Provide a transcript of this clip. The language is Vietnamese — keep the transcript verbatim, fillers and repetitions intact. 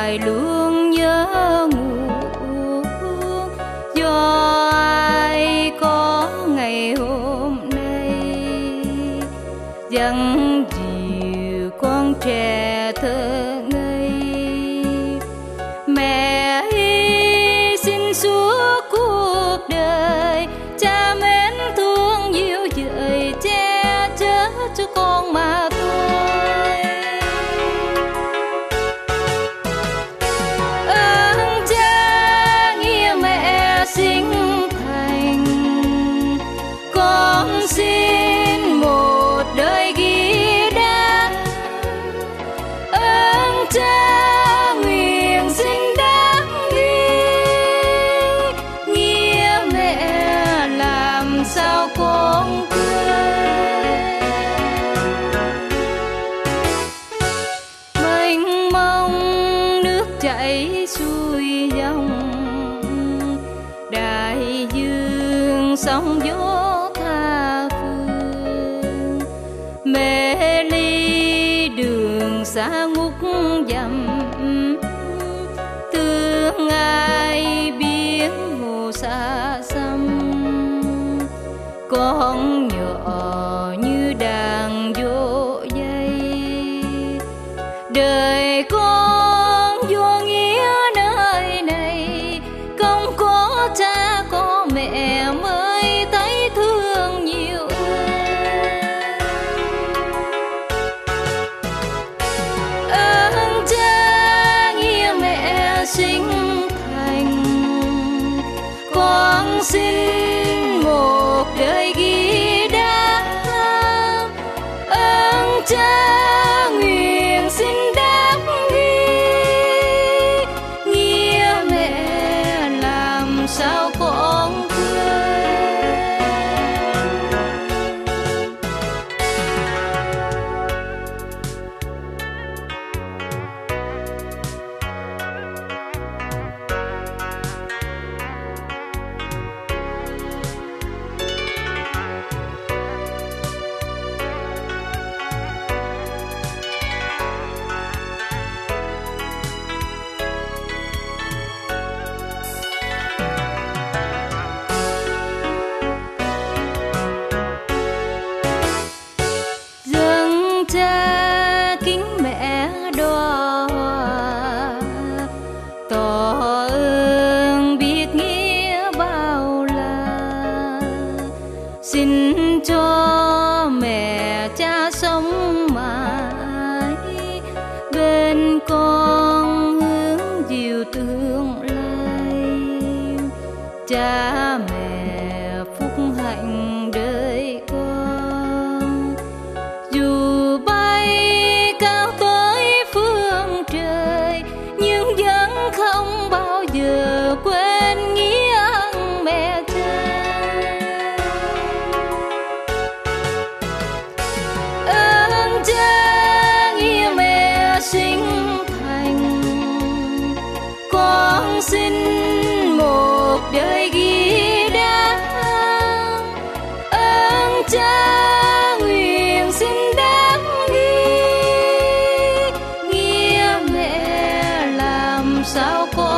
dài luôn nhớ ngủ, do ai có ngày hôm nay dặn dìu con trẻ thơ ngây. Mẹ hy sinh suốt cuộc đời, cha mến thương dịu dời che chở cho con mà thôi. Ơn cha nghĩa mẹ sinh thành, con xin một đời ghi đáp. Ơn cha nguyện xin đáp ghi, nghĩa mẹ làm sao con quên. Mênh mông nước chảy xuôi dòng, đại dương sóng gió tha phương. Mê ly đường xa ngút dặm, thương ai biết hồ xa xăm. Con nhỏ như đàn vô dây, đời con vô nghĩa nơi này. Không có cha có mẹ mới thấy thương nhiều hơn. Ơn cha nghĩa mẹ sinh thành, con xin một đời ghi đáp. Ơn cha nguyện xin đáp ghi, nghĩa mẹ làm sao con quên. Dâng cha kính mẹ đo, tỏ ơn biết nghĩa bao la. Xin cho mẹ cha sống mãi bên con hướng dìu tương lai. Cha mẹ phúc hạnh đời con, dù bay cao tới phương trời nhưng vẫn không bao giờ quên nghĩa ân mẹ cha. Ơn cha nghĩa mẹ sinh thành, con xin một đời ghi đáp. Ơn cha nguyện xin đáp ghi, nghĩa mẹ làm sao con